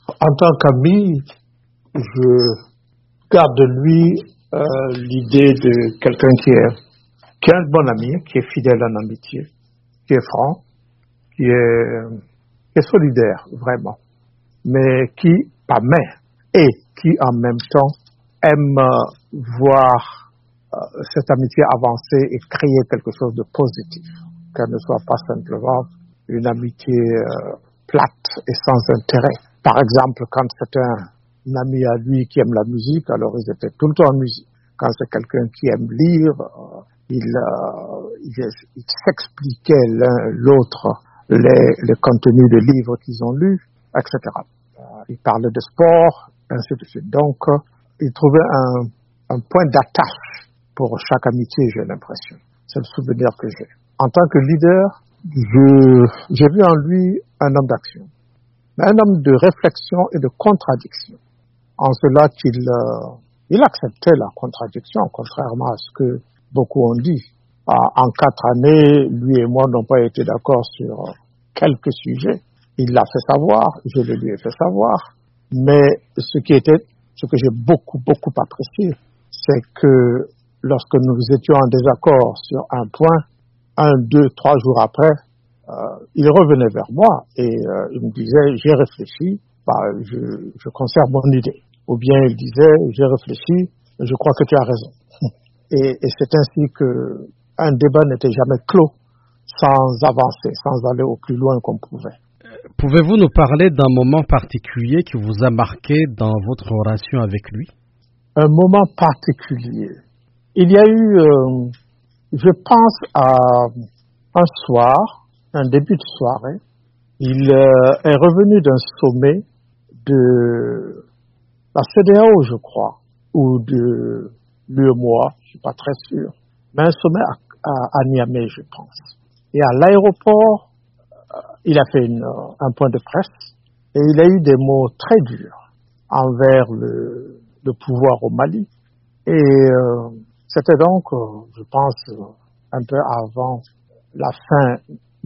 En tant qu'ami, je garde de lui l'idée de quelqu'un qui est un bon ami, qui est fidèle en amitié, qui est franc, qui est solidaire, vraiment, mais qui, pas et qui en même temps aime voir cette amitié avancer et créer quelque chose de positif, qu'elle ne soit pas simplement une amitié plate et sans intérêt. Par exemple, quand c'est un ami à lui qui aime la musique, alors ils étaient tout le temps en musique. Quand c'est quelqu'un qui aime lire, ils s'expliquaient l'un l'autre les contenus des livres qu'ils ont lus, etc. Ils parlaient de sport, ainsi de suite. Donc, ils trouvaient un point d'attache pour chaque amitié, j'ai l'impression. C'est le souvenir que j'ai. En tant que leader, j'ai vu en lui un homme d'action, mais un homme de réflexion et de contradiction. En cela qu'il acceptait la contradiction, contrairement à ce que beaucoup ont dit. En 4 années, lui et moi n'ont pas été d'accord sur quelques sujets. Il l'a fait savoir, je le lui ai fait savoir. Mais ce que j'ai beaucoup apprécié, c'est que lorsque nous étions en désaccord sur un point, 1, 2, 3 jours après, il revenait vers moi et il me disait, j'ai réfléchi, je conserve mon idée. Ou bien il disait, j'ai réfléchi, je crois que tu as raison. Et c'est ainsi que un débat n'était jamais clos sans avancer, sans aller au plus loin qu'on pouvait. Pouvez-vous nous parler d'un moment particulier qui vous a marqué dans votre relation avec lui? Un moment particulier. Il y a eu, je pense à un soir, un début de soirée, il est revenu d'un sommet de la CEDEAO, je crois, ou de l'UEMOA, je ne suis pas très sûr, mais un sommet à Niamey, je pense. Et à l'aéroport, il a fait un point de presse et il a eu des mots très durs envers le pouvoir au Mali. Et c'était donc, je pense, un peu avant la fin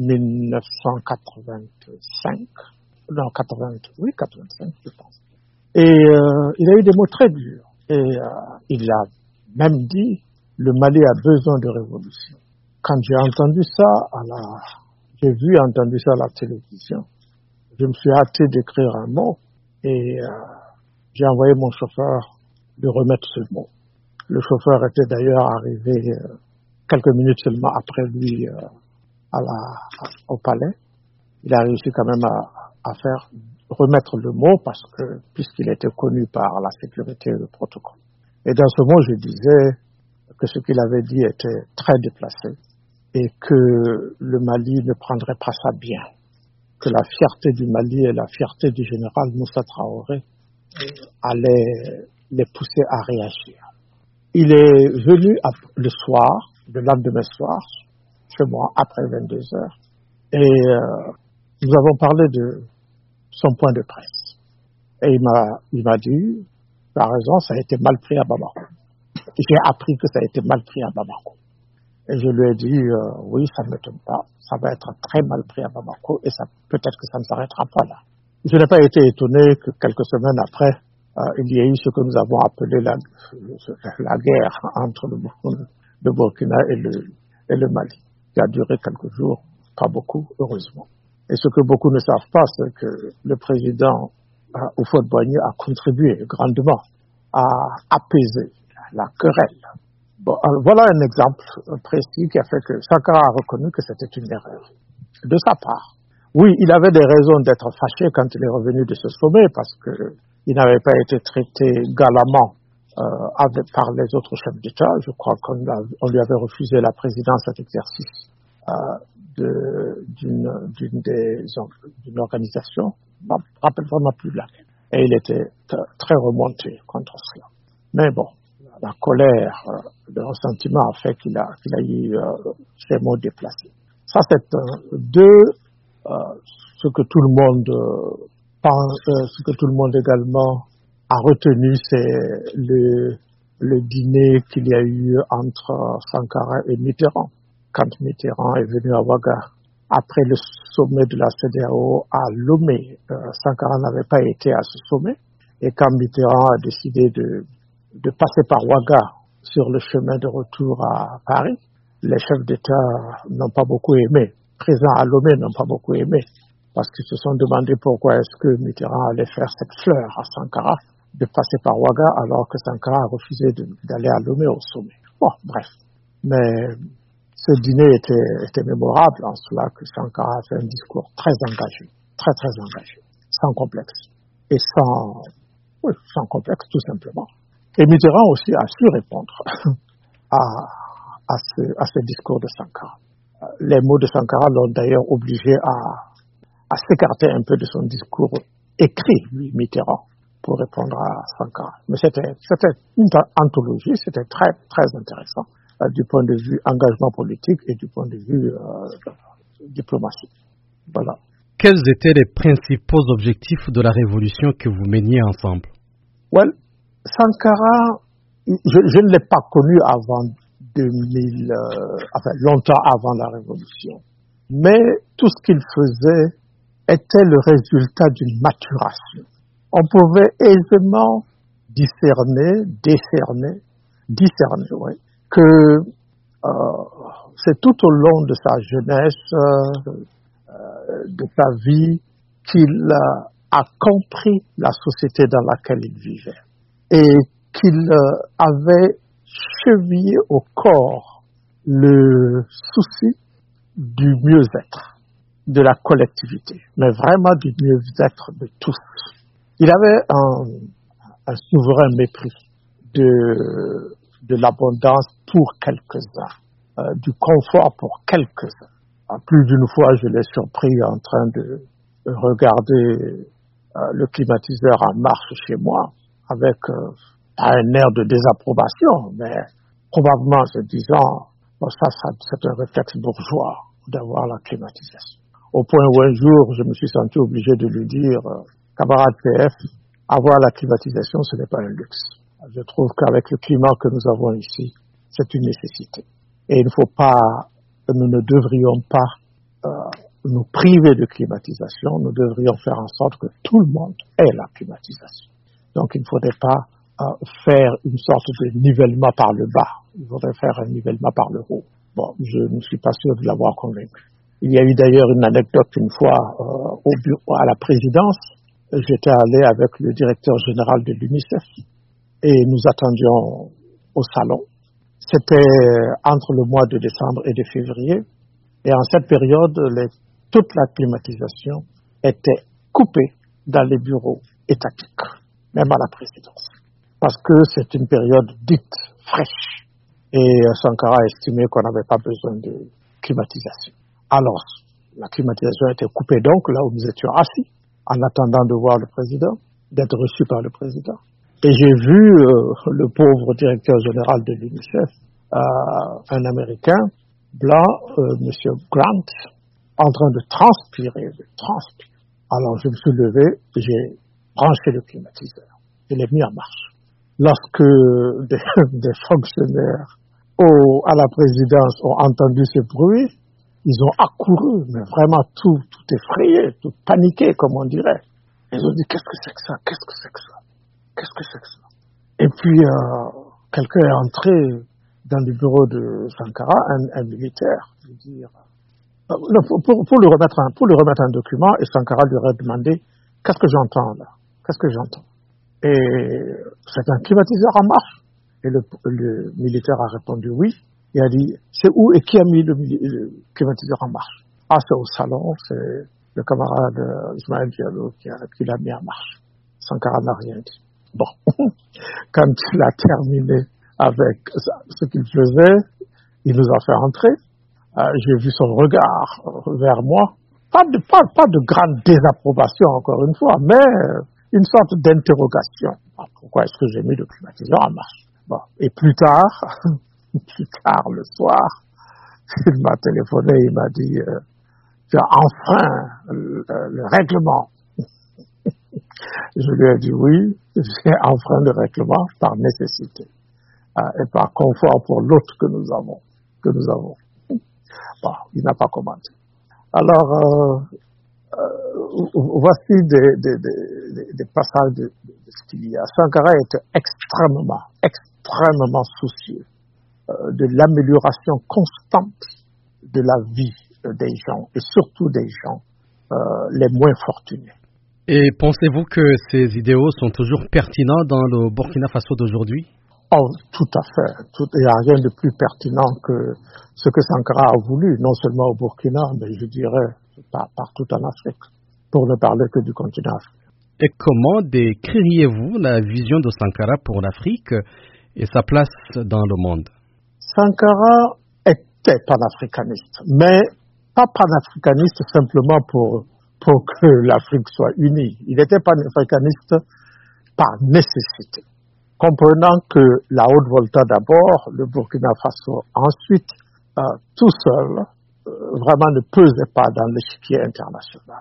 1985, non, 85, je pense. Et il a eu des mots très durs. Et il a même dit, le Mali a besoin de révolution. Quand j'ai entendu ça, j'ai vu et entendu ça à la télévision, je me suis hâté d'écrire un mot et j'ai envoyé mon chauffeur de remettre ce mot. Le chauffeur était d'ailleurs arrivé quelques minutes seulement après lui au palais. Il a réussi quand même à faire remettre le mot parce que puisqu'il était connu par la sécurité et le protocole. Et dans ce mot, je disais que ce qu'il avait dit était très déplacé et que le Mali ne prendrait pas ça bien, que la fierté du Mali et la fierté du général Moussa Traoré allaient les pousser à réagir. Il est venu le soir, le lendemain soir, chez moi, après 22 heures, et nous avons parlé de son point de presse. Et il m'a dit, tu as raison, ça a été mal pris à Bamako. J'ai appris que ça a été mal pris à Bamako. Et je lui ai dit, oui, ça ne m'étonne pas, ça va être très mal pris à Bamako et peut-être que ça ne s'arrêtera pas là. Je n'ai pas été étonné que quelques semaines après, il y ait eu ce que nous avons appelé la guerre entre le Burkina et le Mali, qui a duré quelques jours, pas beaucoup, heureusement. Et ce que beaucoup ne savent pas, c'est que le président Houphouët-Boigny a contribué grandement à apaiser la querelle. Bon, voilà un exemple précis qui a fait que Sankara a reconnu que c'était une erreur de sa part. Oui, il avait des raisons d'être fâché quand il est revenu de ce sommet parce qu'il n'avait pas été traité galamment par les autres chefs d'État. Je crois qu'on lui avait refusé la présidence à l'exercice d'une organisation. Je ne me rappelle vraiment plus laquelle. Et il était très remonté contre cela. Mais bon, la colère, le ressentiment a fait qu'il a eu ces mots déplacés. Ça, c'est ce que tout le monde pense, ce que tout le monde également a retenu, c'est le dîner qu'il y a eu entre Sankara et Mitterrand. Quand Mitterrand est venu à Ouaga après le sommet de la CEDEAO à Lomé, Sankara n'avait pas été à ce sommet. Et quand Mitterrand a décidé de passer par Ouaga sur le chemin de retour à Paris, les chefs d'État n'ont pas beaucoup aimé. Présents à Lomé n'ont pas beaucoup aimé. Parce qu'ils se sont demandé pourquoi est-ce que Mitterrand allait faire cette fleur à Sankara de passer par Ouaga alors que Sankara a refusé d'aller à Lomé au sommet. Bon, bref. Mais ce dîner était mémorable en cela que Sankara a fait un discours très engagé, très très engagé, sans complexe. Et sans complexe tout simplement. Et Mitterrand aussi a su répondre à ce discours de Sankara. Les mots de Sankara l'ont d'ailleurs obligé à s'écarter un peu de son discours écrit, lui, Mitterrand, pour répondre à Sankara. Mais c'était une anthologie, c'était très, très intéressant du point de vue engagement politique et du point de vue diplomatie. Voilà. Quels étaient les principaux objectifs de la révolution que vous meniez ensemble? Well, Sankara, je ne l'ai pas connu avant 2000, longtemps avant la révolution. Mais tout ce qu'il faisait était le résultat d'une maturation. On pouvait aisément discerner, que c'est tout au long de sa jeunesse, de sa vie, qu'il a compris la société dans laquelle il vivait et qu'il avait chevillé au corps le souci du mieux-être de la collectivité, mais vraiment du mieux-être de tous. Il avait un souverain mépris de l'abondance pour quelques-uns, du confort pour quelques-uns. Plus d'une fois, je l'ai surpris en train de regarder le climatiseur en marche chez moi avec un air de désapprobation, mais probablement se disant ça c'est un réflexe bourgeois d'avoir la climatisation. Au point où un jour, je me suis senti obligé de lui dire camarade PF, avoir la climatisation, ce n'est pas un luxe. Je trouve qu'avec le climat que nous avons ici, c'est une nécessité. Et nous ne devrions pas nous priver de climatisation, nous devrions faire en sorte que tout le monde ait la climatisation. Donc il ne faudrait pas faire une sorte de nivellement par le bas, il faudrait faire un nivellement par le haut. Bon, je ne suis pas sûr de l'avoir convaincu. Il y a eu d'ailleurs une anecdote une fois au bureau, à la présidence. J'étais allé avec le directeur général de l'UNICEF et nous attendions au salon. C'était entre le mois de décembre et de février. Et en cette période, toute la climatisation était coupée dans les bureaux étatiques, même à la présidence. Parce que c'est une période dite fraîche. Et Sankara estimait qu'on n'avait pas besoin de climatisation. Alors, la climatisation était coupée donc là où nous étions assis, en attendant de voir le président, d'être reçu par le président. Et j'ai vu le pauvre directeur général de l'UNICEF, un Américain, blanc, Monsieur Grant, en train de transpirer. Alors je me suis levé, j'ai branché le climatiseur, je l'ai mis en marche. Lorsque des fonctionnaires à la présidence ont entendu ce bruit, ils ont accouru, mais vraiment tout effrayé, tout paniqué, comme on dirait. Ils ont dit, qu'est-ce que c'est que ça? Et puis, quelqu'un est entré dans le bureau de Sankara, un militaire, je veux dire, pour lui remettre un document, et Sankara lui aurait demandé, qu'est-ce que j'entends là? Et c'est un climatiseur en marche. Et le militaire a répondu oui. Il a dit, c'est où et qui a mis le climatiseur en marche? Ah, c'est au salon, c'est le camarade Ismaël Diallo qui l'a mis en marche. Sankara n'a rien dit. Bon, quand il a terminé avec ce qu'il faisait, il nous a fait entrer. J'ai vu son regard vers moi. Pas de grande désapprobation, encore une fois, mais une sorte d'interrogation. Pourquoi est-ce que j'ai mis le climatiseur en marche? Bon. Et plus tard le soir, il m'a téléphoné, il m'a dit tu as enfreint le règlement. Je lui ai dit oui, j'ai enfreint le règlement par nécessité et par confort pour l'autre que nous avons. Bon, il n'a pas commenté. Alors, voici des passages de ce qu'il y a. Sankara était extrêmement soucieux de l'amélioration constante de la vie des gens, et surtout des gens les moins fortunés. Et pensez-vous que ces idéaux sont toujours pertinents dans le Burkina Faso d'aujourd'hui? Oh, tout à fait. Il n'y a rien de plus pertinent que ce que Sankara a voulu, non seulement au Burkina, mais je dirais partout en Afrique, pour ne parler que du continent africain. Et comment décririez-vous la vision de Sankara pour l'Afrique et sa place dans le monde? Sankara était panafricaniste, mais pas panafricaniste simplement pour que l'Afrique soit unie. Il était panafricaniste par nécessité, comprenant que la Haute-Volta d'abord, le Burkina Faso ensuite, tout seul, vraiment ne pesait pas dans l'échiquier international.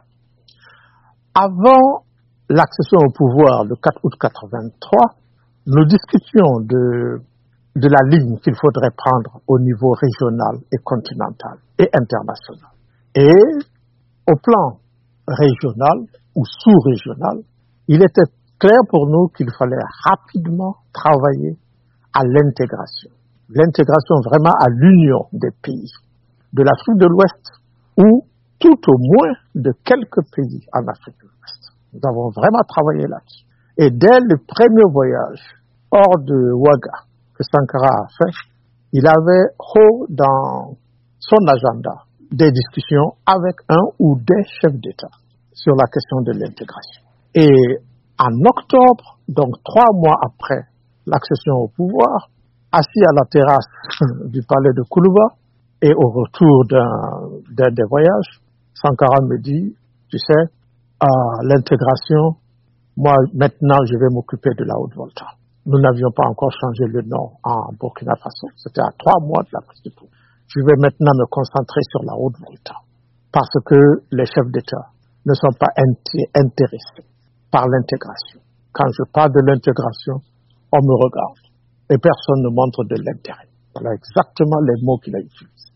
Avant l'accession au pouvoir le 4 août 83, nous discutions de la ligne qu'il faudrait prendre au niveau régional et continental et international. Et au plan régional ou sous-régional, il était clair pour nous qu'il fallait rapidement travailler à l'intégration. L'intégration vraiment à l'union des pays de l'Afrique de l'Ouest ou tout au moins de quelques pays en Afrique de l'Ouest. Nous avons vraiment travaillé là-dessus. Et dès le premier voyage hors de Ouaga que Sankara a fait, il avait haut dans son agenda des discussions avec un ou des chefs d'État sur la question de l'intégration. Et en octobre, donc 3 mois après l'accession au pouvoir, assis à la terrasse du palais de Koulouba et au retour d'un des voyages, Sankara me dit, tu sais, l'intégration, moi maintenant je vais m'occuper de la Haute-Volta. Nous n'avions pas encore changé le nom en Burkina Faso, c'était à 3 mois de la prise de pouvoir. Je vais maintenant me concentrer sur la Haute-Volta parce que les chefs d'État ne sont pas intéressés par l'intégration. Quand je parle de l'intégration, on me regarde et personne ne montre de l'intérêt. Voilà exactement les mots qu'il a utilisés.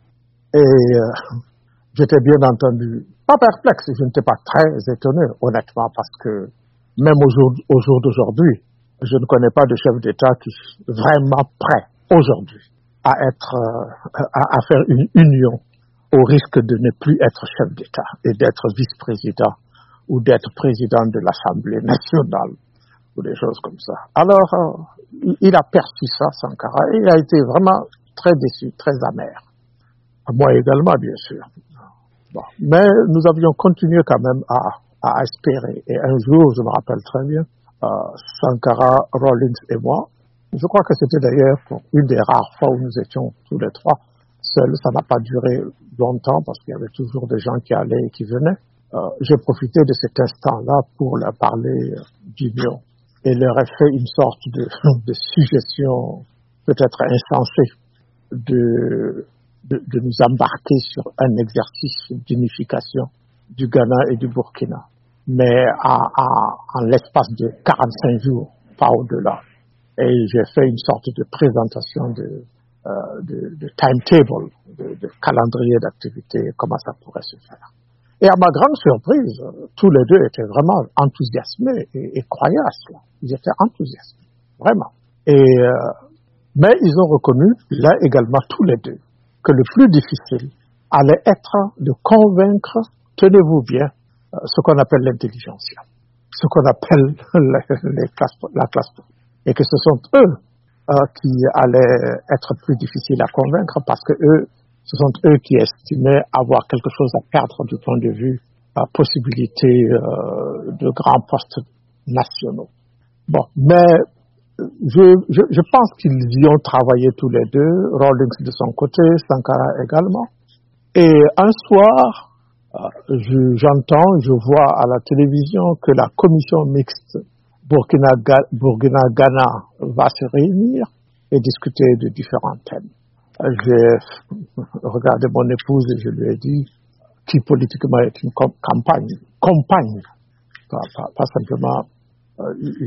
Et j'étais bien entendu pas perplexe, je n'étais pas très étonné, honnêtement, parce que même au jour d'aujourd'hui, je ne connais pas de chef d'État qui est vraiment prêt aujourd'hui à faire une union au risque de ne plus être chef d'État et d'être vice-président ou d'être président de l'Assemblée nationale ou des choses comme ça. Alors, il a perçu ça, Sankara, et il a été vraiment très déçu, très amer. Moi également, bien sûr. Bon. Mais nous avions continué quand même à espérer. Et un jour, je me rappelle très bien, Sankara, Rawlings et moi, je crois que c'était d'ailleurs une des rares fois où nous étions tous les trois seuls. Ça n'a pas duré longtemps parce qu'il y avait toujours des gens qui allaient et qui venaient. J'ai profité de cet instant-là pour leur parler d'union et leur ai fait une sorte de suggestion peut-être insensée de nous embarquer sur un exercice d'unification du Ghana et du Burkina, mais en l'espace de 45 jours, pas au-delà. Et j'ai fait une sorte de présentation de timetable, de calendrier d'activité, comment ça pourrait se faire. Et à ma grande surprise, tous les deux étaient vraiment enthousiasmés et croyaient à cela. Ils étaient enthousiasmés, vraiment. Mais ils ont reconnu, là également tous les deux, que le plus difficile allait être de convaincre, tenez-vous bien, ce qu'on appelle l'intelligentsia, ce qu'on appelle la classe politique. Et que ce sont eux qui allaient être plus difficiles à convaincre parce que ce sont eux qui estimaient avoir quelque chose à perdre du point de vue possibilité de grands postes nationaux. Bon, mais je pense qu'ils y ont travaillé tous les deux, Rawlings de son côté, Sankara également. Et un soir, je vois à la télévision que la commission mixte Burkina-Ghana va se réunir et discuter de différents thèmes. J'ai regardé mon épouse et je lui ai dit qui politiquement est une compagne, pas simplement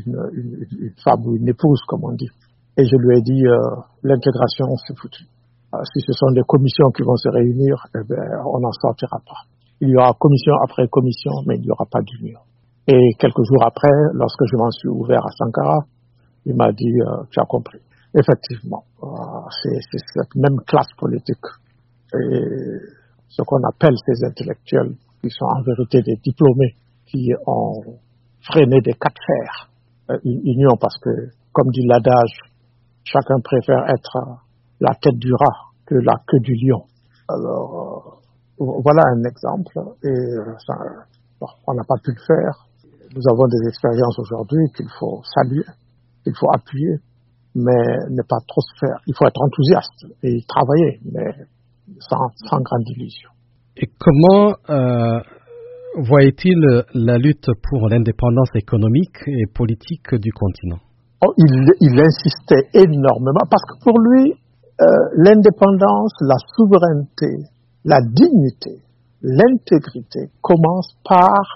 une femme ou une épouse comme on dit. Et je lui ai dit l'intégration c'est foutu. Si ce sont des commissions qui vont se réunir, eh bien, on n'en sortira pas. Il y aura commission après commission, mais il n'y aura pas d'union. Et quelques jours après, lorsque je m'en suis ouvert à Sankara, il m'a dit, tu as compris. Effectivement, c'est cette même classe politique et ce qu'on appelle ces intellectuels qui sont en vérité des diplômés qui ont freiné des cas de fer. Union parce que, comme dit l'adage, chacun préfère être la tête du rat que la queue du lion. Alors, voilà un exemple et on n'a pas pu le faire. Nous avons des expériences aujourd'hui qu'il faut saluer, qu'il faut appuyer, mais ne pas trop se faire. Il faut être enthousiaste et travailler, mais sans grande illusion. Et comment voyait-il la lutte pour l'indépendance économique et politique du continent? Il insistait énormément parce que pour lui, l'indépendance, la souveraineté, la dignité, l'intégrité commencent par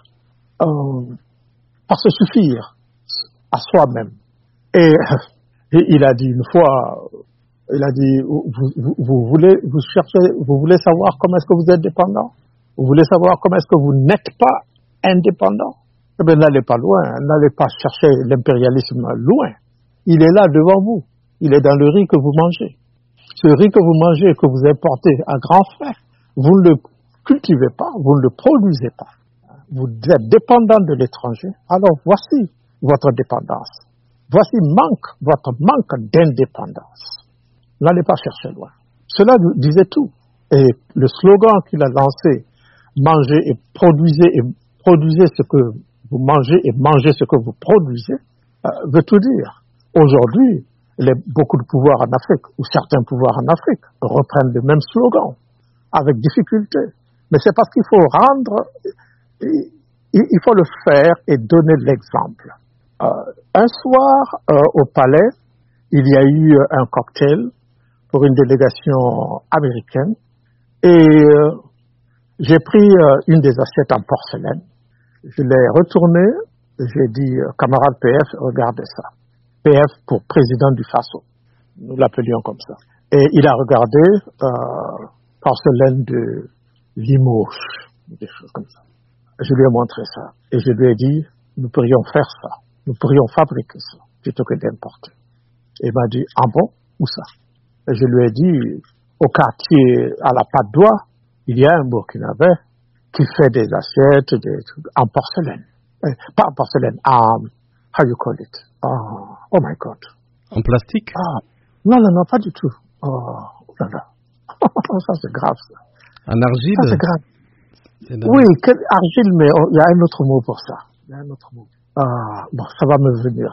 se suffire à soi-même. Et il a dit une fois, il a dit, vous voulez savoir comment est-ce que vous êtes dépendant? Vous voulez savoir comment est-ce que vous n'êtes pas indépendant? Eh bien, n'allez pas loin, n'allez pas chercher l'impérialisme loin. Il est là devant vous. Il est dans le riz que vous mangez. Ce riz que vous mangez, que vous importez à grands frais, vous ne le cultivez pas, vous ne le produisez pas. Vous êtes dépendant de l'étranger. Alors voici votre dépendance. Voici votre manque d'indépendance. N'allez pas chercher loin. Cela disait tout. Et le slogan qu'il a lancé, mangez et produisez ce que vous mangez et mangez ce que vous produisez, veut tout dire. Aujourd'hui, beaucoup de pouvoirs en Afrique, ou certains pouvoirs en Afrique, reprennent le même slogan, avec difficulté. Mais c'est parce qu'il faut il faut le faire et donner l'exemple. Un soir, au palais, il y a eu un cocktail pour une délégation américaine et j'ai pris une des assiettes en porcelaine. Je l'ai retournée, j'ai dit, camarade PF, regardez ça. PF pour président du Faso. Nous l'appelions comme ça. Et il a regardé porcelaine de Limoges, des choses comme ça. Je lui ai montré ça et je lui ai dit, nous pourrions faire ça, nous pourrions fabriquer ça plutôt que d'importer. Il m'a dit, ah bon, où ça? Et je lui ai dit, au quartier à la Patte d'Oie, il y a un Burkinabé qui fait des assiettes en porcelaine. Pas en porcelaine, how you call it? Oh my God. En plastique? Non, pas du tout. Oh là là. Ça c'est grave ça. En argile? Ça c'est grave. Oui, argile, mais il y a un autre mot pour ça. Il y a un autre mot. Bon, ça va me venir.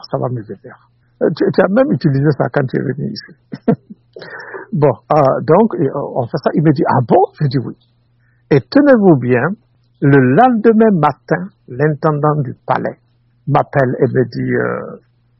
Tu as même utilisé ça quand tu es venu ici. Bon, donc, on fait ça. Il me dit, ah bon? Je dis oui. Et tenez-vous bien, le lendemain matin, l'intendant du palais m'appelle et me dit,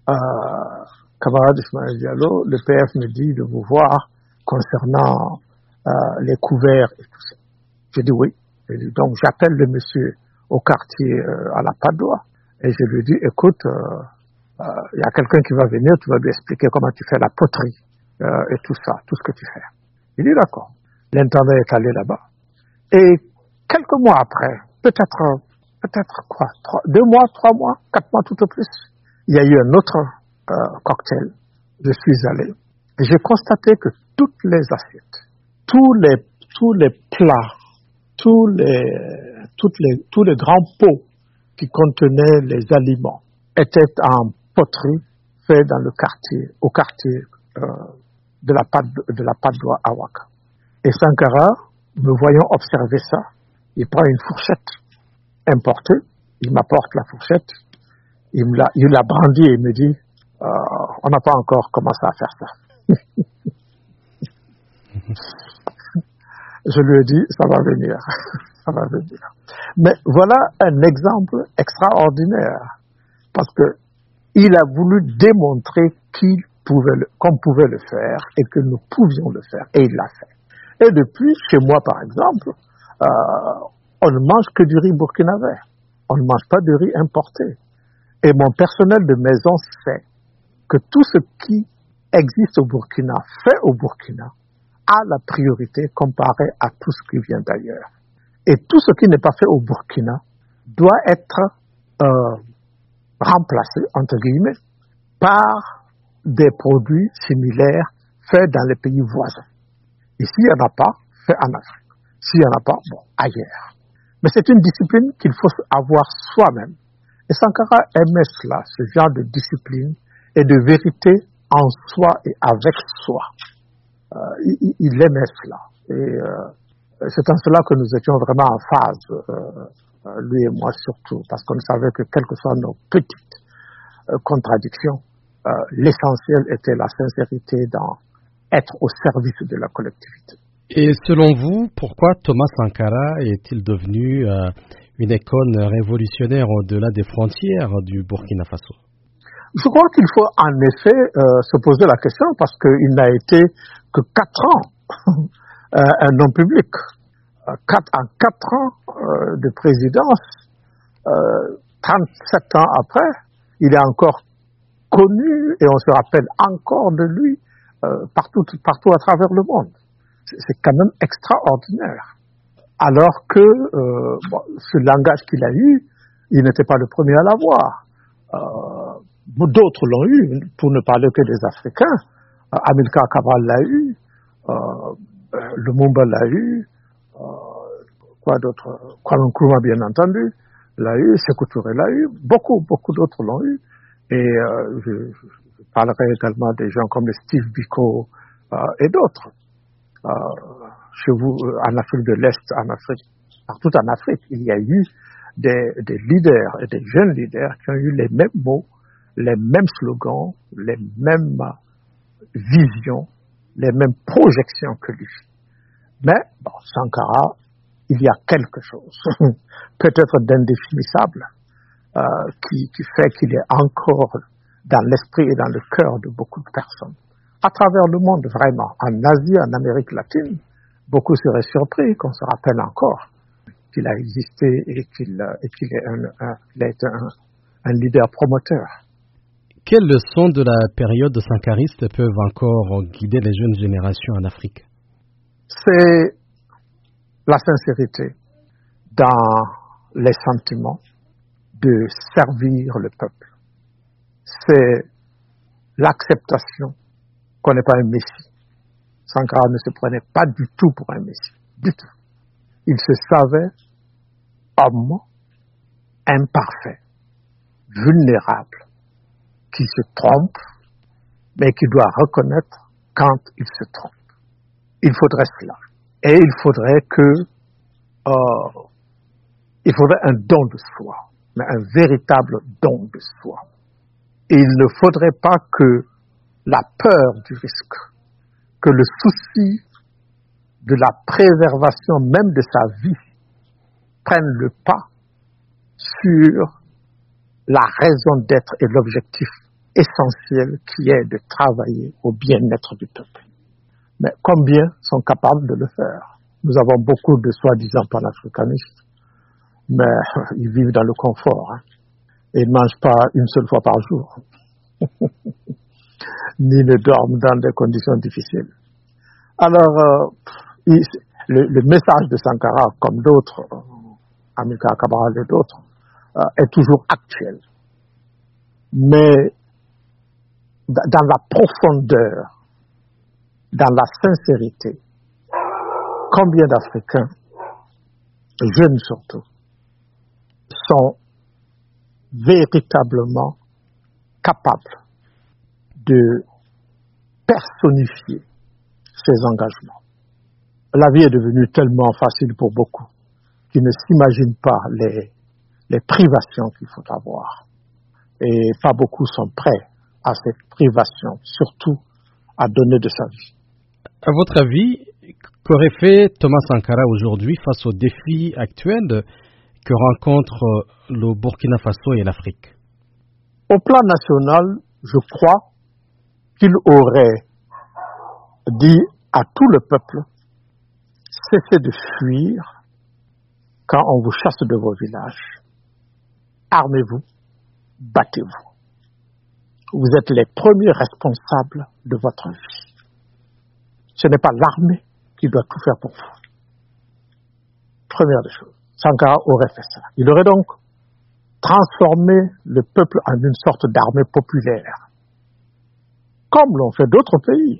camarade Ismaël Diallo, le PF me dit de vous voir concernant les couverts et tout ça. Je dis oui. Donc j'appelle le monsieur au quartier à la Patte d'Oie et je lui dis, écoute, il y a quelqu'un qui va venir, tu vas lui expliquer comment tu fais la poterie et tout ça, tout ce que tu fais. Il dit d'accord. L'intendant est allé là-bas. Et quelques mois après, peut-être quoi, 2 mois, 3 mois, 4 mois tout au plus, il y a eu un autre cocktail. Je suis allé et j'ai constaté que toutes les assiettes, tous les plats, tous les grands pots qui contenaient les aliments étaient en poterie faits dans au quartier de la Patte d'Oie à Ouaka. Et Sankara, me voyant observer ça, il prend une fourchette importée, il m'apporte la fourchette, il la brandit et il me dit, on n'a pas encore commencé à faire ça. Je lui ai dit, ça va venir. Mais voilà un exemple extraordinaire, parce que il a voulu démontrer qu'on pouvait le faire et que nous pouvions le faire, et il l'a fait. Et depuis, chez moi par exemple, on ne mange que du riz burkinabé, on ne mange pas de riz importé. Et mon personnel de maison sait que tout ce qui existe au Burkina, fait au Burkina, a la priorité comparée à tout ce qui vient d'ailleurs. Et tout ce qui n'est pas fait au Burkina doit être remplacé, entre guillemets, par des produits similaires faits dans les pays voisins. Et s'il n'y en a pas, fait en Afrique. S'il n'y en a pas, bon, ailleurs. Mais c'est une discipline qu'il faut avoir soi-même. Et Sankara aimait cela, ce genre de discipline et de vérité en soi et avec soi. Il aimait cela. Et c'est en cela que nous étions vraiment en phase, lui et moi surtout, parce qu'on savait que quelles que soient nos petites contradictions, l'essentiel était la sincérité dans être au service de la collectivité. Et selon vous, pourquoi Thomas Sankara est-il devenu une icône révolutionnaire au-delà des frontières du Burkina Faso? Je crois qu'il faut en effet se poser la question parce qu'il n'a été que 4 ans un homme public. En 4 ans de présidence, 37 ans après, il est encore connu et on se rappelle encore de lui partout à travers le monde. C'est quand même extraordinaire. Alors que ce langage qu'il a eu, il n'était pas le premier à l'avoir. D'autres l'ont eu, pour ne parler que des Africains. Amilcar Cabral l'a eu, Lumumba l'a eu, quoi d'autre, Kwame Nkrumah bien entendu l'a eu, Sékou Touré l'a eu, beaucoup d'autres l'ont eu. Et je parlerai également des gens comme Steve Biko et d'autres. Chez vous, en Afrique de l'Est, en Afrique, partout en Afrique, il y a eu des leaders et des jeunes leaders qui ont eu les mêmes mots, les mêmes slogans, les mêmes visions, les mêmes projections que lui. Mais, bon, Sankara, il y a quelque chose, peut-être d'indéfinissable, qui fait qu'il est encore dans l'esprit et dans le cœur de beaucoup de personnes. À travers le monde, vraiment. En Asie, en Amérique latine, beaucoup seraient surpris qu'on se rappelle encore qu'il a existé et qu'il a été un leader promoteur. Quelles leçons de la période sankariste peuvent encore guider les jeunes générations en Afrique? C'est la sincérité dans les sentiments de servir le peuple. C'est l'acceptation qu'on n'est pas un messie. Sankara ne se prenait pas du tout pour un messie, du tout. Il se savait homme, imparfait, vulnérable, qui se trompe, mais qui doit reconnaître quand il se trompe. Il faudrait cela. Et il faudrait un don de soi, mais un véritable don de soi. Et il ne faudrait pas que la peur du risque, que le souci de la préservation même de sa vie prenne le pas sur la raison d'être et l'objectif essentiel qui est de travailler au bien-être du peuple. Mais combien sont capables de le faire? Nous avons beaucoup de soi-disant panafricanistes, mais ils vivent dans le confort, hein, et ils ne mangent pas une seule fois par jour, ni ne dorment dans des conditions difficiles. Alors, le message de Sankara, comme d'autres, Amilcar Cabral et d'autres, est toujours actuel. Mais dans la profondeur, dans la sincérité, combien d'Africains, jeunes surtout, sont véritablement capables de personnifier ces engagements. La vie est devenue tellement facile pour beaucoup qu'ils ne s'imaginent pas les privations qu'il faut avoir. Et pas beaucoup sont prêts à cette privation, surtout à donner de sa vie. À votre avis, qu'aurait fait Thomas Sankara aujourd'hui face aux défis actuels que rencontrent le Burkina Faso et l'Afrique? Au plan national, je crois qu'il aurait dit à tout le peuple: cessez de fuir quand on vous chasse de vos villages. Armez-vous, battez-vous. Vous êtes les premiers responsables de votre vie. Ce n'est pas l'armée qui doit tout faire pour vous. Première des choses, Sankara aurait fait ça. Il aurait donc transformé le peuple en une sorte d'armée populaire, comme l'ont fait d'autres pays.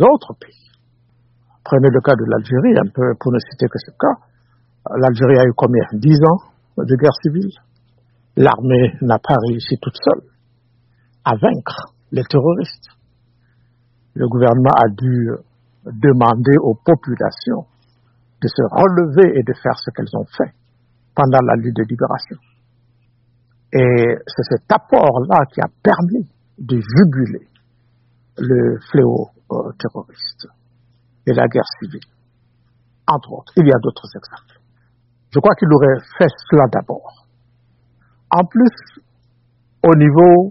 Prenez le cas de l'Algérie, un peu pour ne citer que ce cas. L'Algérie a eu combien? 10 ans de guerre civile. L'armée n'a pas réussi toute seule à vaincre les terroristes. Le gouvernement a dû demander aux populations de se relever et de faire ce qu'elles ont fait pendant la lutte de libération. Et c'est cet apport-là qui a permis de juguler le fléau terroriste et la guerre civile. Entre autres, il y a d'autres exemples. Je crois qu'il aurait fait cela d'abord. En plus, au niveau,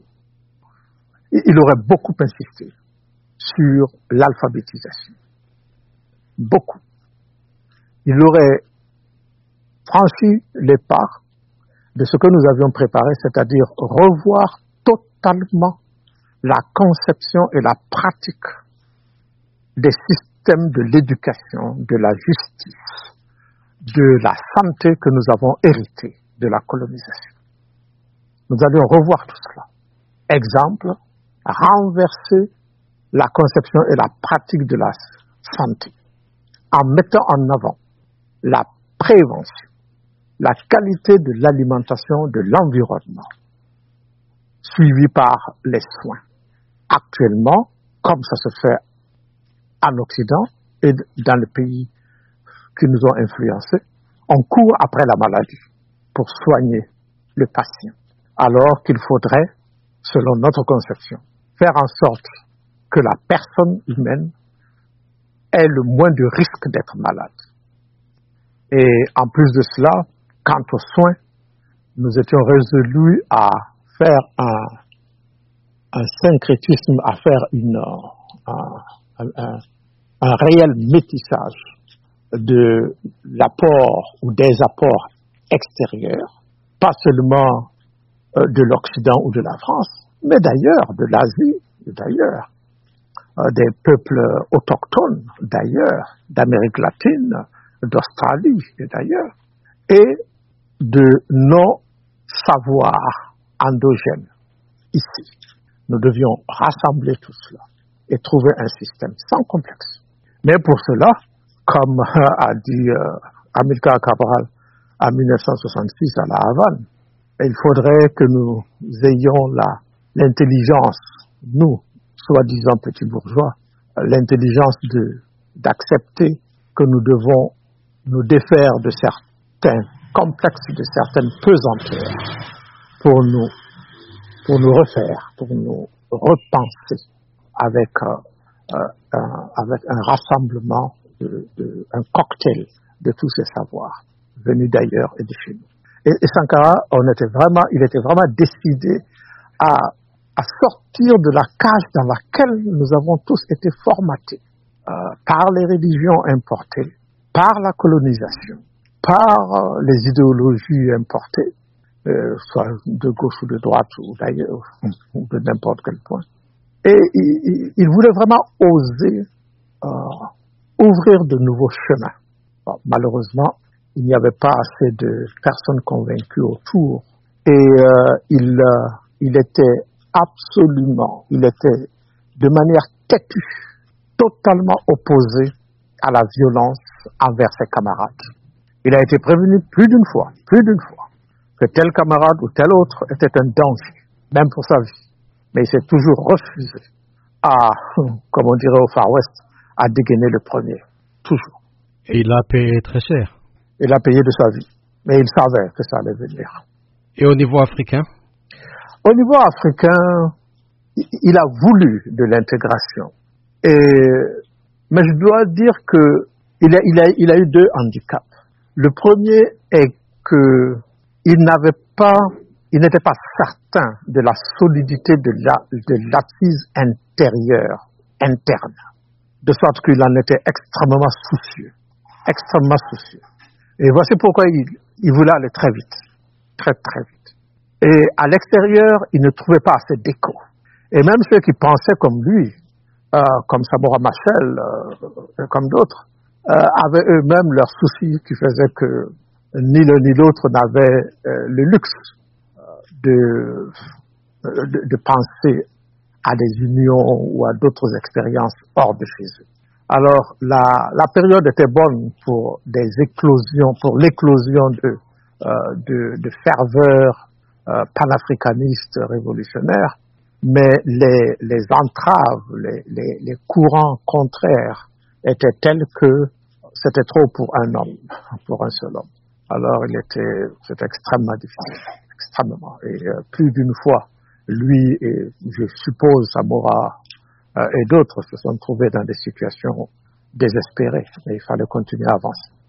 il aurait beaucoup insisté sur l'alphabétisation. Beaucoup. Il aurait franchi les pas de ce que nous avions préparé, c'est-à-dire revoir totalement la conception et la pratique des systèmes de l'éducation, de la justice, de la santé que nous avons hérité de la colonisation. Nous allions revoir tout cela. Exemple, renverser la conception et la pratique de la santé en mettant en avant la prévention, la qualité de l'alimentation, de l'environnement, suivi par les soins. Actuellement, comme ça se fait en Occident et dans les pays qui nous ont influencés, on court après la maladie pour soigner le patient. Alors qu'il faudrait, selon notre conception, faire en sorte que la personne humaine ait le moins de risque d'être malade. Et en plus de cela, quant aux soins, nous étions résolus à faire un syncrétisme, à faire un réel métissage de l'apport ou des apports extérieurs, pas seulement de l'Occident ou de la France, mais d'ailleurs de l'Asie, d'ailleurs des peuples autochtones, d'ailleurs d'Amérique latine, d'Australie et d'ailleurs, et de nos savoirs endogènes ici. Nous devions rassembler tout cela et trouver un système sans complexe. Mais pour cela, comme a dit Amilcar Cabral en 1966 à La Havane, il faudrait que nous ayons l'intelligence, nous, soi-disant petits bourgeois, l'intelligence d'accepter que nous devons nous défaire de certains complexes, de certaines pesanteurs pour nous refaire, pour nous repenser avec un rassemblement, un cocktail de tous ces savoirs venus d'ailleurs et de chez nous. Et Sankara, il était vraiment décidé à sortir de la cage dans laquelle nous avons tous été formatés par les religions importées, par la colonisation, par les idéologies importées, soit de gauche ou de droite ou d'ailleurs, ou de n'importe quel point. Et il voulait vraiment oser ouvrir de nouveaux chemins. Bon, malheureusement, il n'y avait pas assez de personnes convaincues autour. Et il était de manière têtue, totalement opposé à la violence envers ses camarades. Il a été prévenu plus d'une fois, que tel camarade ou tel autre était un danger, même pour sa vie. Mais il s'est toujours refusé à, comme on dirait au Far West, à dégainer le premier. Toujours. Et il a payé très cher. Il a payé de sa vie. Mais il savait que ça allait venir. Et au niveau africain? Au niveau africain, il a voulu de l'intégration. Mais je dois dire qu'il a eu deux handicaps. Le premier est qu'il n'était pas certain de la solidité de l'assise interne, de sorte qu'il en était extrêmement soucieux. Et voici pourquoi il voulait aller très vite, très très vite. Et à l'extérieur, il ne trouvait pas assez d'écho. Et même ceux qui pensaient comme lui comme Samora Machel, comme d'autres, avaient eux-mêmes leurs soucis qui faisaient que ni l'un ni l'autre n'avaient le luxe de penser à des unions ou à d'autres expériences hors de chez eux. Alors, la période était bonne pour des éclosions, pour l'éclosion de ferveur panafricaniste révolutionnaire, mais les entraves, les courants contraires étaient tels que c'était trop pour un homme, pour un seul homme. Alors, c'était extrêmement difficile, extrêmement. Et plus d'une fois, lui et je suppose Samora et d'autres se sont trouvés dans des situations désespérées. Mais il fallait continuer à avancer.